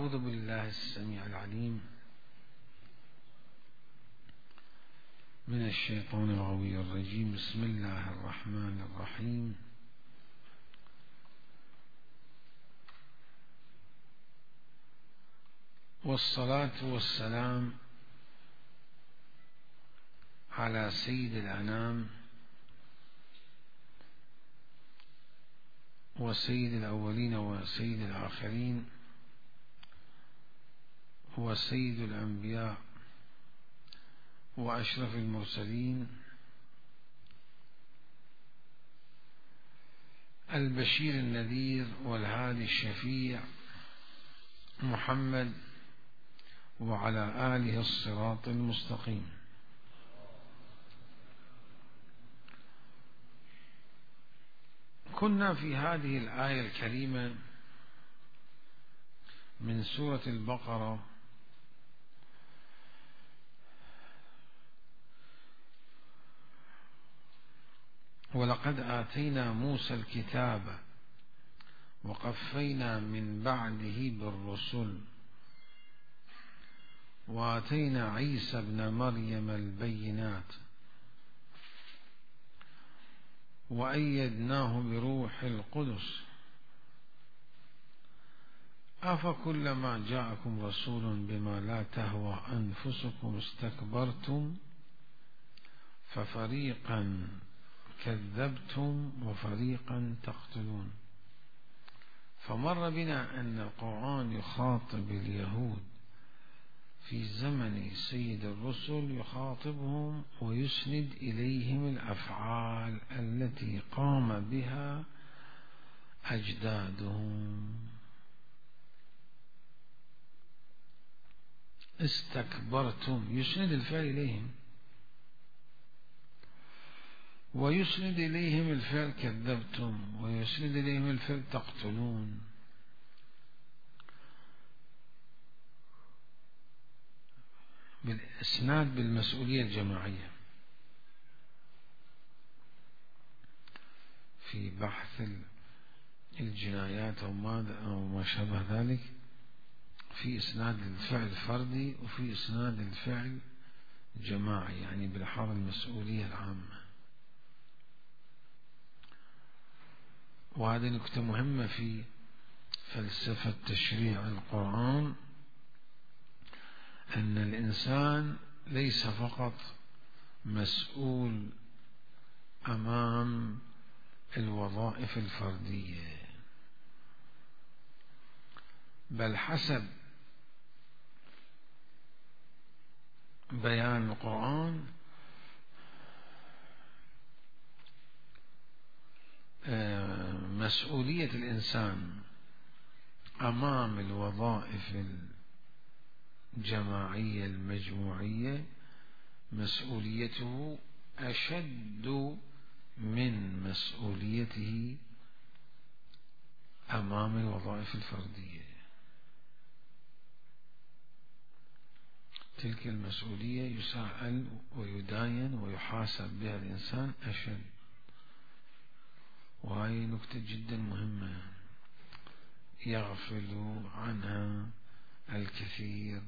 أعوذ بالله السميع العليم من الشيطان الغوي الرجيم. بسم الله الرحمن الرحيم. والصلاة والسلام على سيد الأنام وسيد الأولين وسيد الآخرين وسيد الأنبياء وأشرف المرسلين، البشير النذير والهادي الشفيع محمد وعلى آله الصراط المستقيم. كنا في هذه الآية الكريمة من سورة البقرة ولقد آتينا موسى الكتاب وقفينا من بعده بالرسل وآتينا عيسى ابن مريم البينات وأيدناه بروح القدس أفكلما جاءكم رسول بما لا تهوى أنفسكم استكبرتم ففريقا كذبتم وفريقا تقتلون. فمر بنا أن القرآن يخاطب اليهود في زمن سيد الرسل، يخاطبهم ويسند إليهم الأفعال التي قام بها أجدادهم. استكبرتم يسند الفعل إليهم، ويسند إليهم الفعل كذبتم، ويسند إليهم الفعل تقتلون. بالإسناد بالمسؤولية الجماعية في بحث الجنايات أو ما شابه ذلك، في إسناد الفعل الفردي وفي إسناد الفعل الجماعي، يعني بالحال المسؤولية العامة. وهذه نكتة مهمة في فلسفة تشريع القرآن، أن الإنسان ليس فقط مسؤول أمام الوظائف الفردية، بل حسب بيان القرآن مسؤولية الإنسان أمام الوظائف الجماعية المجموعية مسؤوليته أشد من مسؤوليته أمام الوظائف الفردية. تلك المسؤولية يسأل ويداين ويحاسب بها الإنسان أشد، وهي نكتة جدا مهمة يغفل عنها الكثير.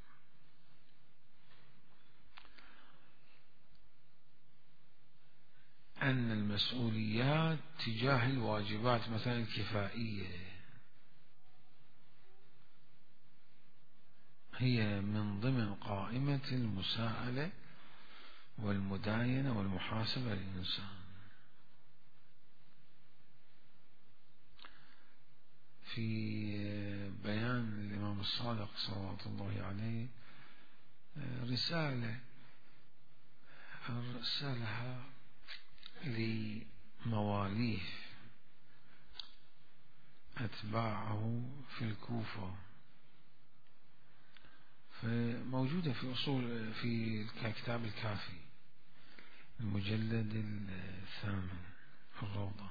أن المسؤوليات تجاه الواجبات مثلا الكفائية هي من ضمن قائمة المساءلة والمداينة والمحاسبة للإنسان. في بيان الإمام الصادق صلوات الله عليه رسالة أرسلها لمواليه أتباعه في الكوفة، فموجودة في كتاب الكافي المجلد 8 الروضة،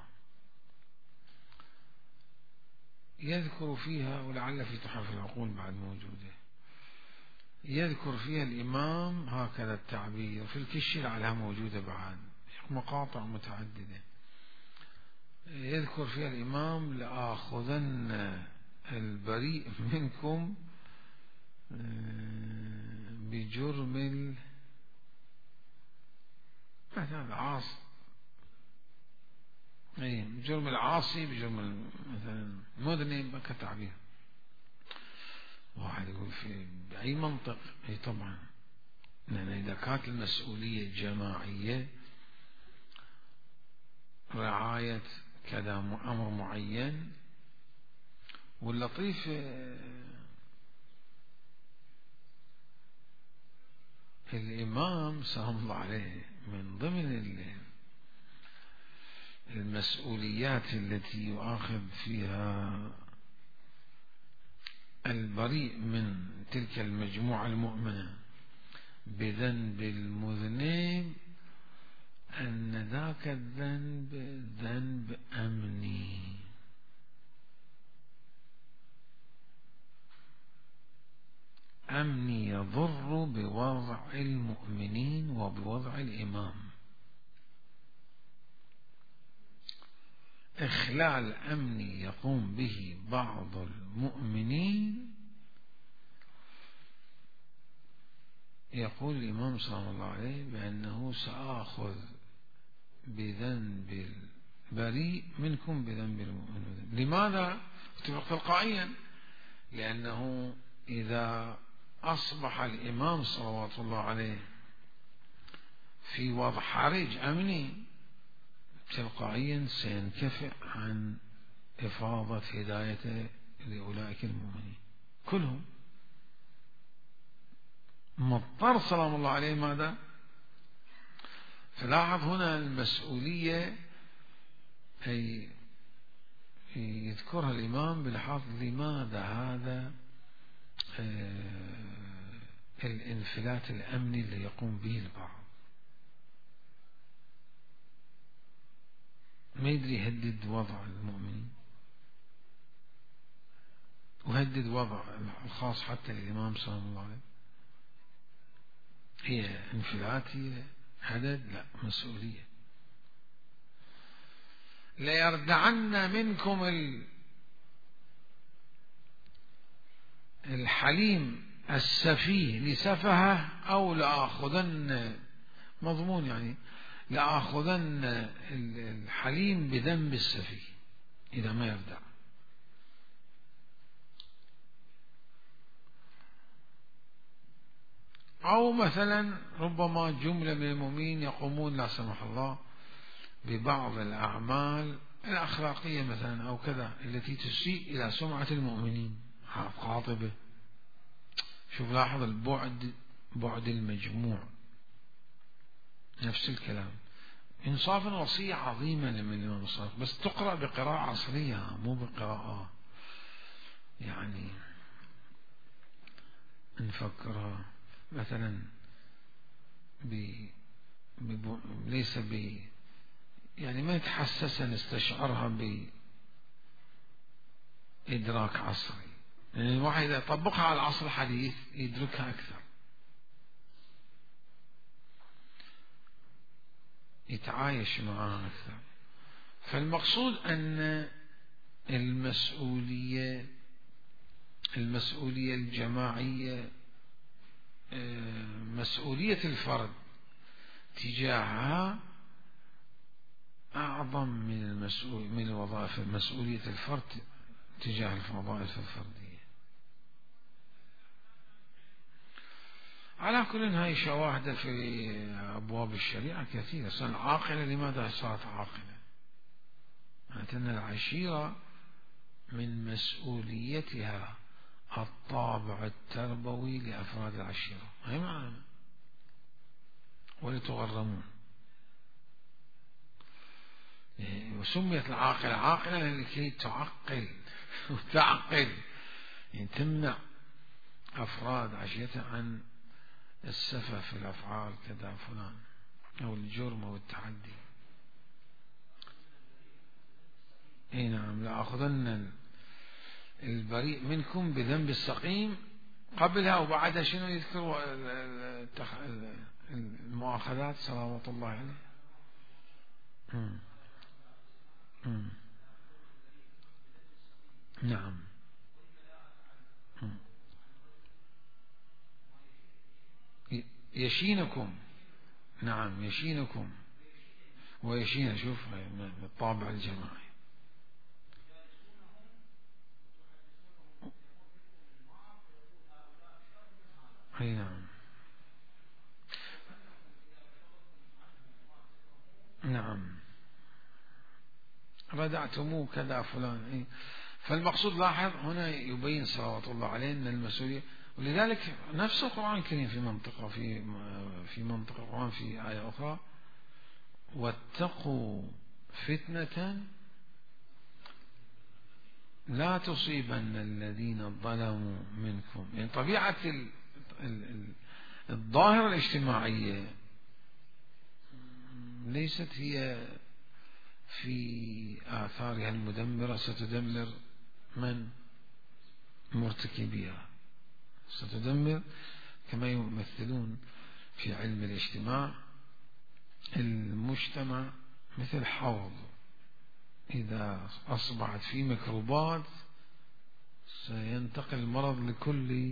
يذكر فيها، ولعل في تحف العقول بعد موجودة، يذكر فيها الإمام هكذا التعبير، في الكشي لعلها موجودة بعد مقاطع متعددة، يذكر فيها الإمام لآخذن البريء منكم بجرم مثلا العاصي، بجرم العاصي، بجرم مثلا مذنب كتعبير. واحد يقول بأي منطق؟ اي طبعا، لأن إذا كانت المسؤولية الجماعية رعاية كذا أمر معين، واللطيف الإمام سلام الله عليه من ضمن المسؤوليات التي يؤاخذ فيها البريء من تلك المجموعة المؤمنة بذنب المذنب أن ذاك الذنب ذنب أمني، أمني يضر بوضع المؤمنين وبوضع الإمام. إخلال أمني يقوم به بعض المؤمنين، يقول الإمام صلى الله عليه بأنه سآخذ بذنب البريء منكم بذنب المؤمن. لماذا؟ تلقائيا، لأنه إذا أصبح الإمام صلوات الله عليه في وضع حرج أمني، تلقائيا سينكفئ عن إفاضة هدايته لأولئك المؤمنين كلهم. مضطر سلام الله عليه ماذا؟ فلاحظ هنا المسؤولية أي يذكرها الإمام بلحاظ لماذا هذا الانفلات الأمني اللي يقوم به البعض، ما يدري يهدد وضع المؤمنين ويهدد وضع الخاص حتى للإمام صلى الله عليه. هي انفلات، هي هدد؟ لا، مسؤولية. ليردعن منكم الحليم السفيه لسفهه أو لآخذن، مضمون يعني لآخذن الحليم بذنب السفيه إذا ما يردع. أو مثلا ربما جملة من المؤمنين يقومون لا سمح الله ببعض الأعمال الأخلاقية مثلا أو كذا التي تسيء إلى سمعة المؤمنين، قاطبة. شوف لاحظ البعد، بعد المجموع، نفس الكلام. إنصافا وصية عظيمة من الإمام الصادق، بس تقرأ بقراءة عصرية مو بقراءة يعني نفكرها مثلا ليس يعني ما يتحسسها نستشعرها بإدراك عصري، يعني الواحد إذا طبقها على العصر الحديث يدركها أكثر، يتعايش معها أكثر. فالمقصود أن المسؤولية الجماعية، مسؤولية الفرد تجاهها أعظم من الوظائف، مسؤولية الفرد تجاه الوظائف الفردية. على كل هاي شواهد في أبواب الشريعة كثيرة. العاقلة لماذا صارت عاقلة؟ أن العشيرة من مسؤوليتها الطابع التربوي لأفراد العشيرة، هي معنى ولتغرمون. وسميت العاقلة عاقلة لكي تعقل وتعقل، يعني تمنع أفراد عشيرتها عن السفة في الأفعال كذا فلان أو الجرم أو التعدي. اي نعم، لأخذن البريء منكم بذنب السقيم. قبلها وبعدها شنو يذكر المؤاخذات صلوات الله عليه. نعم يشينكم. نعم يشينكم ويشين، شوف الطابع الجماعي. أي نعم. نعم ردعتموه كذا فلان. فالمقصود لاحظ هنا يبين صلوات الله عليه أن المسؤولية، ولذلك نفس القرآن الكريم في منطقة في منطقة القرآن في آية أخرى: واتقوا فتنة لا تصيبن الذين ظلموا منكم. يعني طبيعة الظاهرة الاجتماعية ليست هي في آثارها المدمرة ستدمر من؟ مرتكبيها. ستدمر كما يمثلون في علم الاجتماع المجتمع مثل حوض، إذا أصبحت فيه ميكروبات سينتقل المرض لكل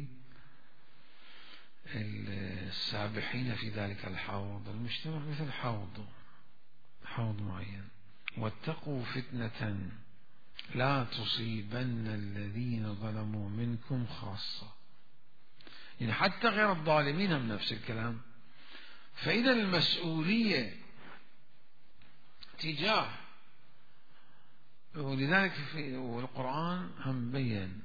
السابحين في ذلك الحوض. المجتمع مثل حوض معين. واتقوا فتنة لا تصيبن الذين ظلموا منكم خاصة. يعني حتى غير الظالمين هم نفس الكلام. فإذا المسؤولية تجاه، ولذلك في القرآن هم بين: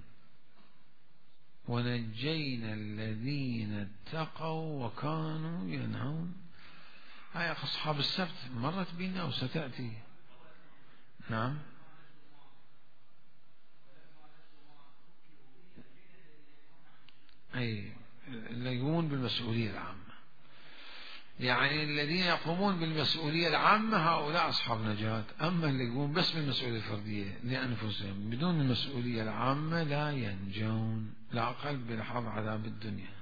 ونجينا الذين اتقوا وكانوا ينهون. هاي أصحاب السبت مرت بنا وستأتي. نعم. أي اللي يقومون بالمسؤولية العامة، يعني الذين يقومون بالمسؤولية العامة هؤلاء أصحاب نجاة. أما اللي يقومون بس بالمسؤولية الفردية لأنفسهم بدون المسؤولية العامة لا ينجون، لا أقل بلحظ عذاب الدنيا.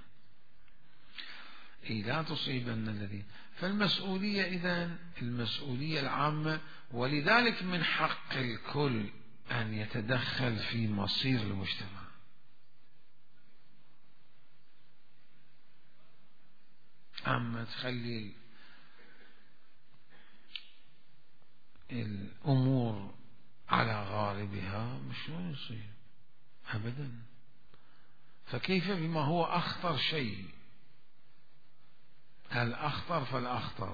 لا تصيبن الذين. فالمسؤولية إذن المسؤولية العامة، ولذلك من حق الكل أن يتدخل في مصير المجتمع. أما تخلي الأمور على غالبها مش يصير أبدا. فكيف بما هو أخطر شيء؟ الأخطر فالأخطر.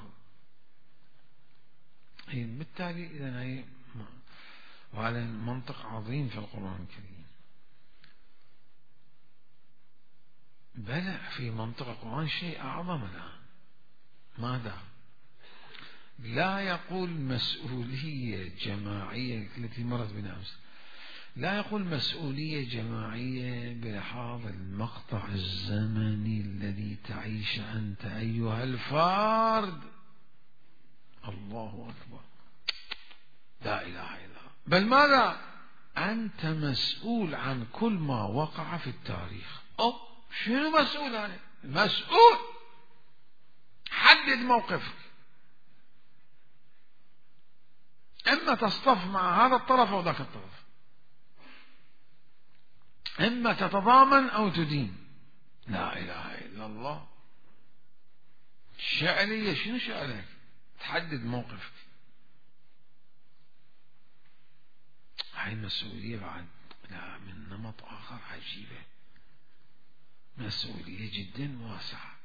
بالتالي إذن هي، وهذا منطق عظيم في القرآن الكريم. بل في منطق القرآن شيء أعظم الآن. ماذا؟ لا يقول مسؤولية جماعية التي مرت بنا أمس، لا يقول مسؤولية جماعية بلحاظ المقطع الزمني الذي تعيش أنت أيها الفرد. الله أكبر، لا إله إلا الله. بل ماذا؟ أنت مسؤول عن كل ما وقع في التاريخ. شنو مسؤول عنه؟ مسؤول. حدد موقفك، إما تصطف مع هذا الطرف أو ذاك الطرف، إما تتضامن أو تدين. لا إله إلا الله. شألية شنو شألك؟ تحدد موقفك. هاي مسؤولية بعد لا من نمط آخر عجيبة، مسؤولية جدا واسعة.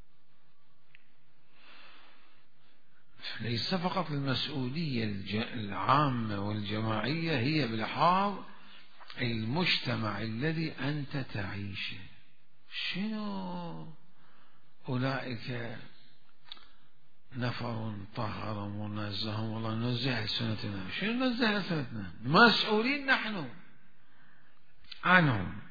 ليس فقط المسؤولية العامة والجماعية هي بلحاظ المجتمع الذي أنت تعيشه. شنو أولئك نفر طهر ونزهم، والله نزه سنتنا. شنو نزه سنتنا؟ مسؤولين نحن عنهم.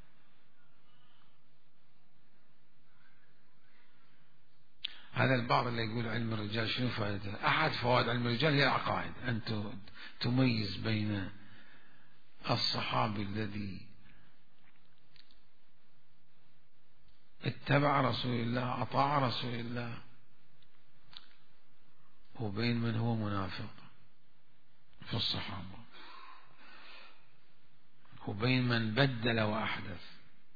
هذا البعض اللي يقول علم الرجال شنو فائدته؟ أحد فوائد علم الرجال هي العقائد، أن تميز بين الصحابي الذي اتبع رسول الله أطاع رسول الله وبين من هو منافق في الصحابة، وبين من بدل وأحدث.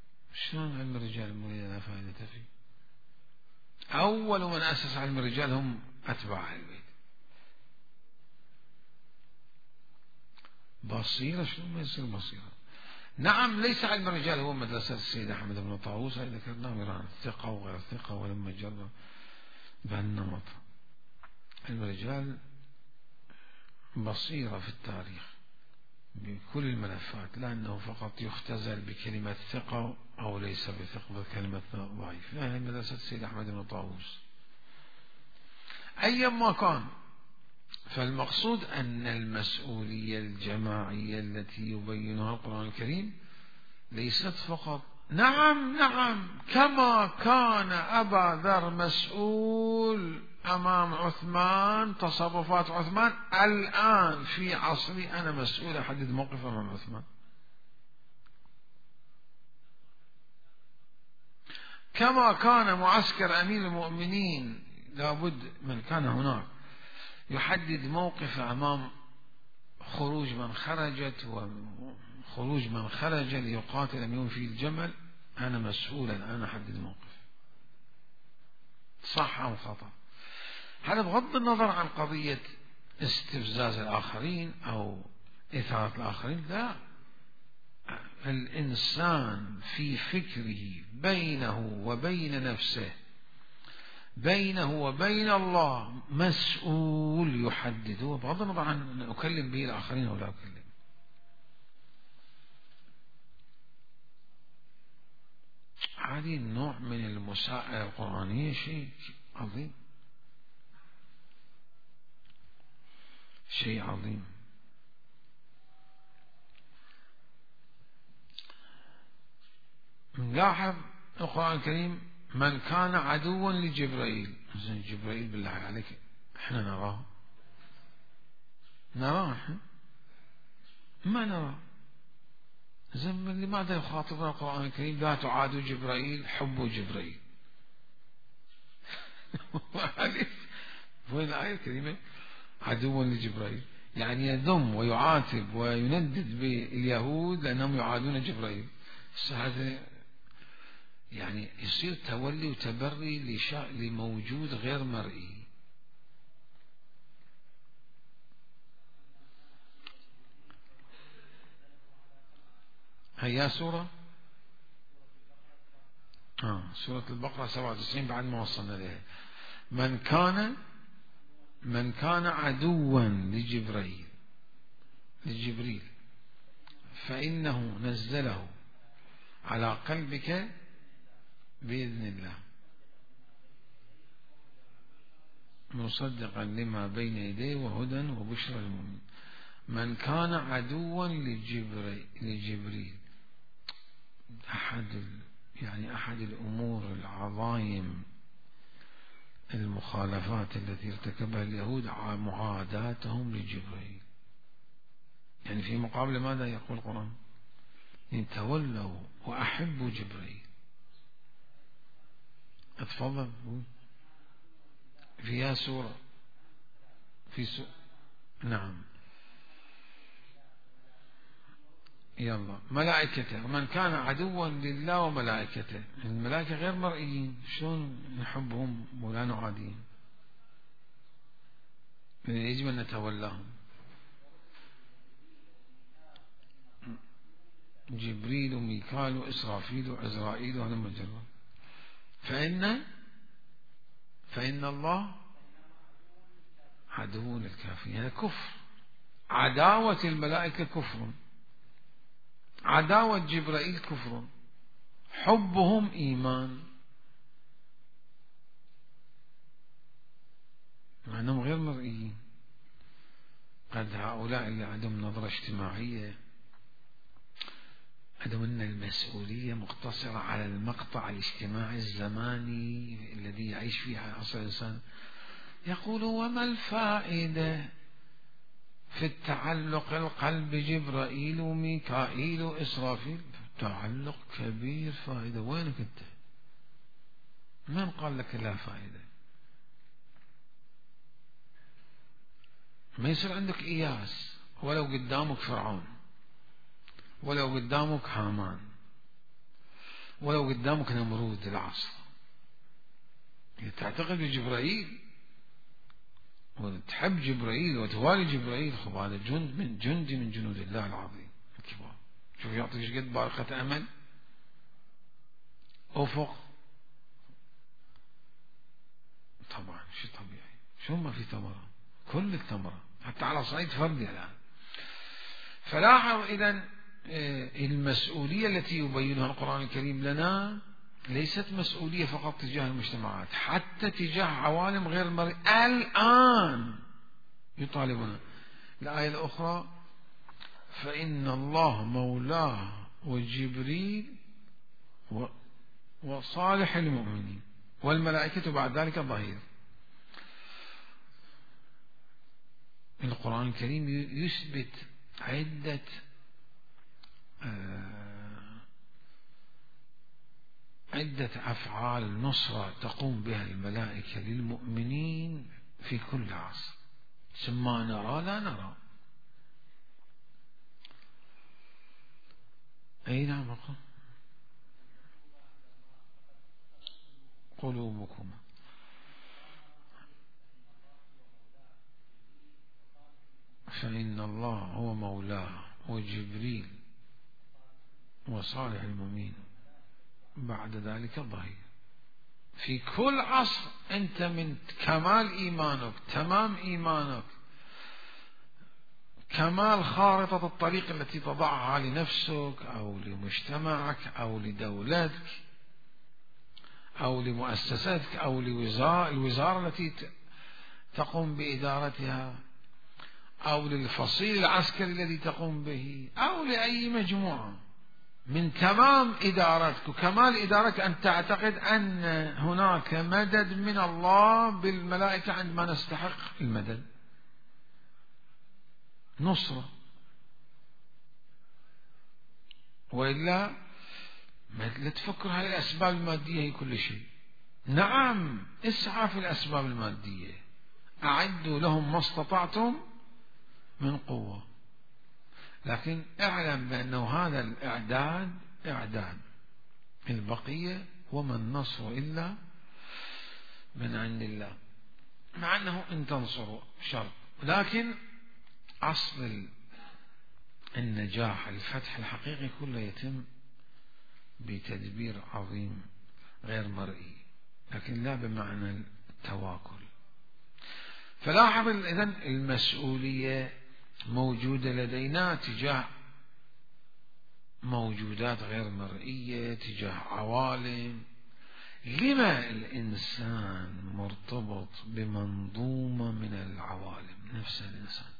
شلون علم الرجال المولد لا فائدة فيه؟ أول من أسس علم الرجال هم أتباع أهل البيت. بصيرة شلون ما يصير بصيرة؟ نعم ليس علم الرجال هو مدرسة السيد أحمد بن طاووس هذا ذكرناه مرارا، ثقة وغير ثقة، ولما جرب بهالنمط. علم الرجال بصيرة في التاريخ بكل الملفات، لا أنه فقط يختزل بكلمة ثقة أو ليس بثقة بكلمة ضعيف. هذه مدرسة السيد أحمد بن طاووس. أيما كان، فالمقصود أن المسؤولية الجماعية التي يبينها القرآن الكريم ليست فقط نعم كما كان أبا ذر مسؤول أمام عثمان تصرفات عثمان، الآن في عصري أنا مسؤول أحدد موقف أمام عثمان. كما كان معسكر أمير المؤمنين لابد من كان هناك يحدد موقف أمام خروج من خرجت وخروج من خرج ليقاتل أمير في الجمل، أنا مسؤول الآن أحدد موقف صح أو خطأ. هذا بغض النظر عن قضية استفزاز الآخرين أو إثارة الآخرين، لا، الإنسان في فكره بينه وبين نفسه بينه وبين الله مسؤول يحدده بغض النظر عن أن أكلم به الآخرين أو لا أكلم. هذه النوع من المساءلة القرآنية شيء عظيم، شيء عظيم. نلاحظ القرآن الكريم من كان عدوا لجبرائيل. جبرائيل بالله عليك احنا نراه احنا ما نراه. زين لماذا يخاطبنا القرآن الكريم لا تعادوا جبرائيل حبوا جبرائيل؟ وين الآية الكريمة عدوا لجبرائيل؟ يعني يذم ويعاتب ويندد باليهود لأنهم يعادون جبرائيل. هذا يعني يصير تولي وتبري لموجود غير مرئي. هيا سورة سورة البقرة 97 بعد ما وصلنا لها. من كان عدوا لجبريل فإنه نزله على قلبك بإذن الله مصدقا لما بين يديه وهدى وبشرى للمؤمنين. من كان عدوا لجبريل أحد الأمور العظائم المخالفات التي ارتكبها اليهود معاداتهم لجبريل. يعني في مقابل ماذا يقول القرآن؟ إن تولوا وأحبوا جبريل. اتفضل. فيها سورة نعم يلا ملائكته. من كان عدوا لله وملائكته، الملائكة غير مرئيين، شلون نحبهم ولا نعاديهم؟ يجب أن نتولاهم. جبريل وميكال وإسرافيل وعزرائيل وهلم جرا. فإن الله عدو للكافرين. هذا كفر. عداوة الملائكة كفر، عداوة جبرائيل كفر، حبهم إيمان، مع أنهم غير مرئيين. قد هؤلاء اللي عندهم نظرة اجتماعية، عندهم أن المسؤولية مقتصرة على المقطع الاجتماعي الزماني الذي يعيش فيه عصر الإنسان، يقول وما الفائدة في التعلق القلب جبرائيل وميكائيل وإسرافيل؟ تعلق كبير، فائدة. وينك أنت؟ من قال لك لا فائدة؟ ما يصير عندك إياس ولو قدامك فرعون، ولو قدامك هامان، ولو قدامك نمرود العصر تعتقد بجبرائيل وتحب جبرائيل وتوالي جبرائيل، خب هذا جندي من جنود الله العظيم الكبار. شوف يعطيك قد بارقة أمل، أفق. طبعا شيء طبيعي، شو ما في ثمرة، كل الثمرة حتى على صعيد فردي الآن. فلاحظ إذن المسؤولية التي يبينها القرآن الكريم لنا ليست مسؤولية فقط تجاه المجتمعات، حتى تجاه عوالم غير المرئية. الآن يطالبنا. الآية الأخرى فإن الله مولاه وجبريل وصالح المؤمنين والملائكة بعد ذلك ظهير. القرآن الكريم يثبت عدة أفعال نصرة تقوم بها الملائكة للمؤمنين في كل عصر، ثم نرى لا نرى. أي نعم. قلوبكم فإن الله هو مولاه وجبريل وصالح المؤمنين بعد ذلك ظهير. في كل عصر أنت من كمال إيمانك، تمام إيمانك، كمال خارطة الطريق التي تضعها لنفسك أو لمجتمعك أو لدولتك أو لمؤسساتك أو الوزارة التي تقوم بإدارتها أو للفصيل العسكري الذي تقوم به أو لأي مجموعة. من تمام إدارتك وكمال إدارتك أن تعتقد أن هناك مدد من الله بالملائكة عندما نستحق المدد، نصرة. وإلا لا تفكر هاي الأسباب المادية هي كل شيء. نعم اسعى في الأسباب المادية، أعدوا لهم ما استطعتم من قوة، لكن اعلم بأنه هذا الإعداد إعداد، البقية وما النصر إلا من عند الله. مع أنه إن تنصروا شر، لكن أصل النجاح الفتح الحقيقي كله يتم بتدبير عظيم غير مرئي، لكن لا بمعنى التواكل. فلاحظ إذن المسؤولية موجودة لدينا تجاه موجودات غير مرئية، تجاه عوالم. لما الإنسان مرتبط بمنظومة من العوالم؟ نفس الإنسان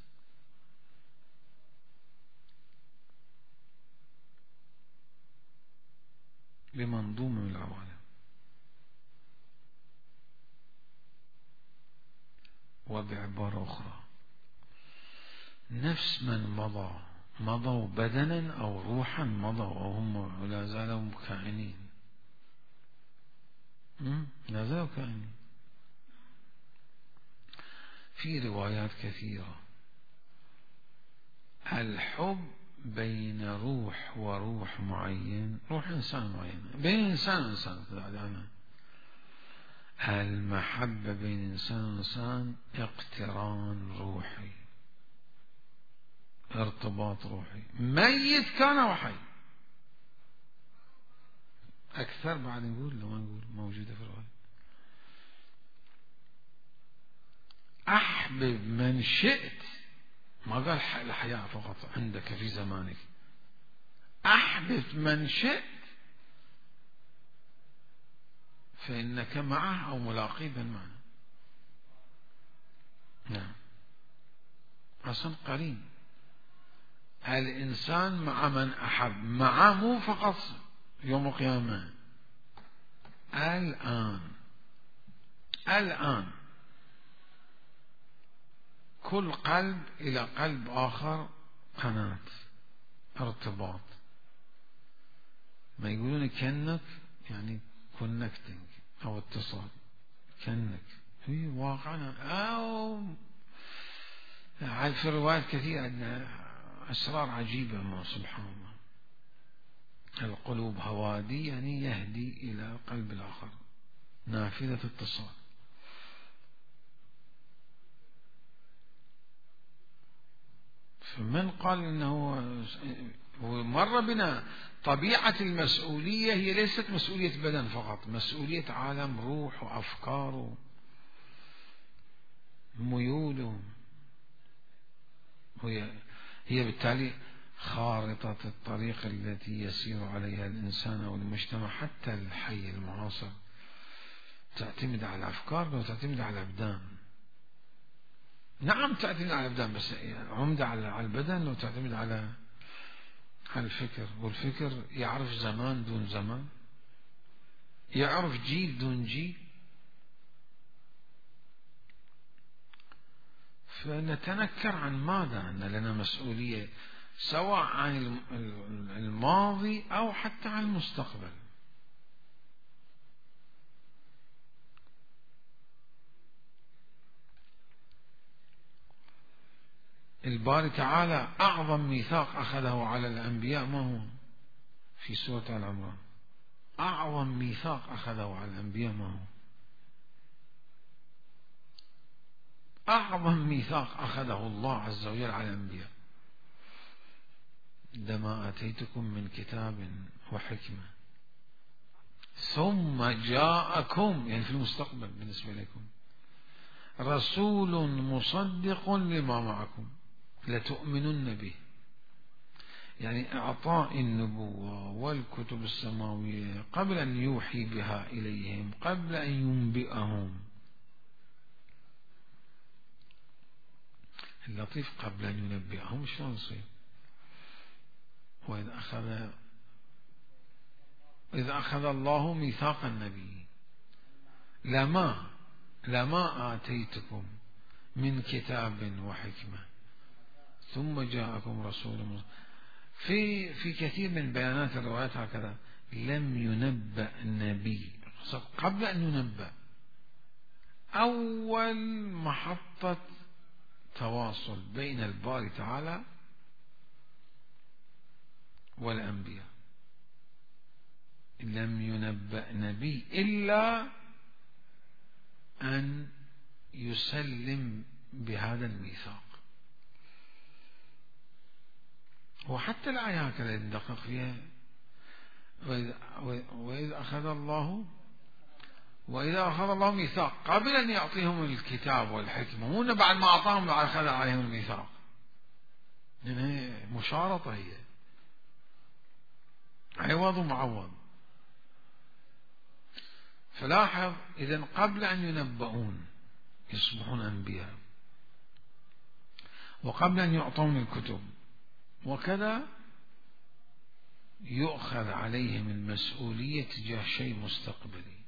بمنظومة من العوالم. وبعبارة أخرى، نفس من مضوا بدنا أو روحا مضوا أو هم لا زالوا كائنين، لا زالوا كائنين. في روايات كثيرة الحب بين روح وروح معين، روح إنسان معين، بين إنسان وإنسان. المحبة بين إنسان وإنسان اقتران روحي، ارتباط روحي، ميت كان وحي. أكثر بعد نقول لو ما نقول موجودة في الرواية. أحبب من شئت، ما قال الحياة فقط عندك في زمانك، أحبب من شئت فإنك معه أو ملاقيه بالمعنى. نعم أصلا قرين. الإنسان مع من أحب، معه مو فقط يوم القيامة، الآن كل قلب إلى قلب آخر قناة ارتباط. ما يقولون كنك يعني كونكتنج أو اتصال، كنك في واقعنا. أو في الروايات كثيرة أن أسرار عجيبة، ما سبحان الله. القلوب هوادي يعني يهدي إلى قلب الآخر، نافذة اتصال. فمن قال إنه مر بنا طبيعة المسؤولية هي ليست مسؤولية بدن فقط، مسؤولية عالم روح وأفكار وميول، هي بالتالي خارطة الطريق التي يسير عليها الإنسان أو المجتمع حتى الحي المعاصر، تعتمد على الأفكار وتعتمد على الأبدان. نعم تعتمد على الأبدان، بس عمدة على البدن وتعتمد على الفكر، والفكر يعرف زمان دون زمان، يعرف جيل دون جيل. فنتنكر عن ماذا؟ أن لنا مسؤولية سواء عن الماضي أو حتى عن المستقبل. الباري تعالى أعظم ميثاق أخذه على الأنبياء ما هو؟ في سورة آل عمران أعظم ميثاق أخذه على الأنبياء ما هو؟ أعظم ميثاق أخذه الله عز وجل على الأنبياء: لما آتيتكم من كتاب وحكمة ثم جاءكم، يعني في المستقبل بالنسبة لكم، رسول مصدق لما معكم لتؤمنن به. يعني إعطاء النبوة والكتب السماوية قبل أن يوحي بها إليهم، قبل أن ينبئهم. اللطيف قبل أن ينبئهم شلون يصير؟ وإذا أخذ الله ميثاق النبي لما آتيتكم من كتاب وحكمة ثم جاءكم رسول في كثير من بيانات الروايات هكذا، لم ينبأ النبي قبل أن ينبأ. أول محطة تواصل بين الباري تعالى والأنبياء، لم ينبأ نبي إلا أن يسلم بهذا الميثاق. وحتى الآية هكذا ندقق فيها: وإذا أخذ الله ميثاق، قبل أن يعطيهم الكتاب والحكمة، مو بعد ما أعطاهم أخذ عليهم الميثاق. يعني مشارطة، هي عوض ومعوض. فلاحظ إذن قبل أن ينبؤون يصبحون أنبياء، وقبل أن يعطون الكتب، وكذا يؤخذ عليهم المسؤولية تجاه شيء مستقبلي.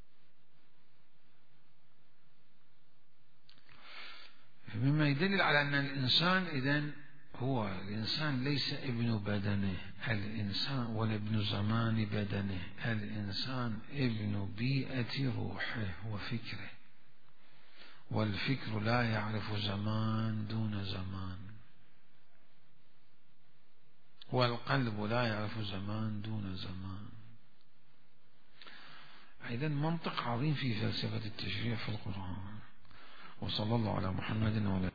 مما يدل على أن الإنسان إذن هو الإنسان ليس ابن بدنه الإنسان ولا ابن زمان بدنه، الإنسان ابن بيئة روحه وفكره، والفكر لا يعرف زمان دون زمان، والقلب لا يعرف زمان دون زمان. إذن منطق عظيم في فلسفة التشريع في القرآن. وصلى الله على محمد وعلى